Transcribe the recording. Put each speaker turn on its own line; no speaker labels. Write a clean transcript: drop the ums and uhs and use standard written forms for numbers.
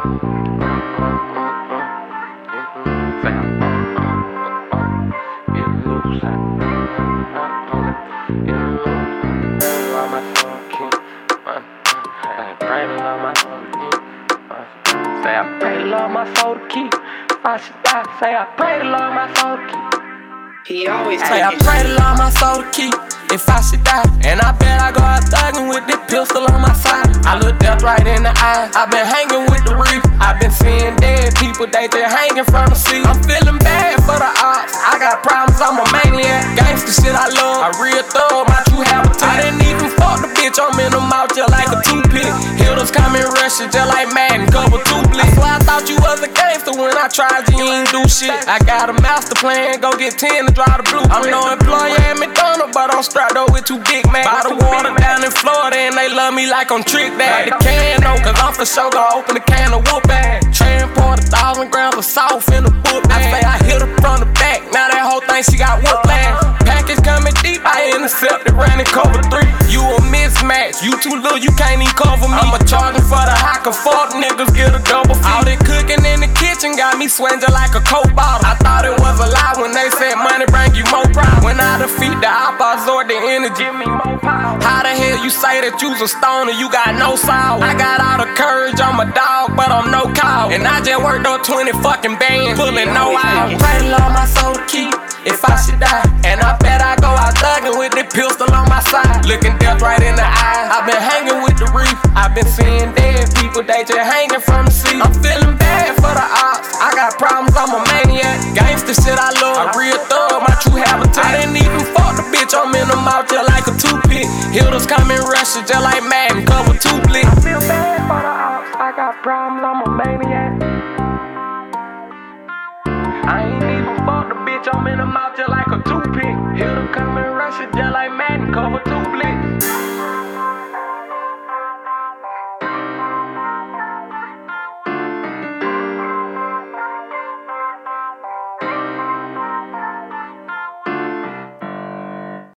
Say I pray to Lord my soul to keep. I should die. Say I pray to Lord my soul to keep.
He always
say I pray to Lord my soul to keep. If I should die, and I bet I go out thuggin' with this pistol on my side. I look death right in the eye. I been hanging with the reef. I been seeing dead people, they just hanging from the sea. I'm feeling bad for the ops. I got problems, I'm a maniac. Gangsta shit I love. I real thug, my true habitat. I didn't even fuck the bitch, I'm in the mouth just like a toothpick. Hitters coming rushing just like Madden, cover two blicks. So I thought you was a gangster when I tried you ain't do shit. I got a master plan, go get 10 to draw the blue. I'm no employee at McDonald's, but I'm strapped up with 2 big man. Buy the water down in Florida and they love me like I'm Trick Dad. The can though, cause I'm for sure gonna open the can of whoop ass. Transport 1,000 grams of salt in the book bag. I say I hit her from the back, now that whole thing she got whooped ass. Package coming deep, I intercepted, running cover 3. You a mismatch, you too little, you can't even cover me. I'ma charge for the hot, cause fuck niggas get a double fee. All that cooking in the kitchen got me sweating just like a Coke bottle. I thought it was a lie when they said money bring you more pride. When I defeat the op, I absorb the energy, give me more power. How the hell you say that you's a stoner, you got no sour? I got all the courage, I'm a dog, but I'm no cow. And I just worked on 20 fucking bands, pulling no out. Pray to Lord my soul to keep, if I should die. And I bet I go out thuggin' with the pistol on my side. Looking death right in the eye. I been hanging with the reef. I been seeing dead people, they just hanging from the sea. I'm feeling bad for the ops. I got problems, I'm a maniac. Gangsta shit I love. I real thug, my true habitat. I didn't even fuck the bitch, I'm in the mouth just like a toothpick. Hitters coming rushing just like Madden, cover 2 blicks. I feel bad for the ops. I got problems, I'm a maniac. I ain't even fuck the bitch, I'm in the mouth just like a toothpick. Hitter coming rushing just like Madden, cover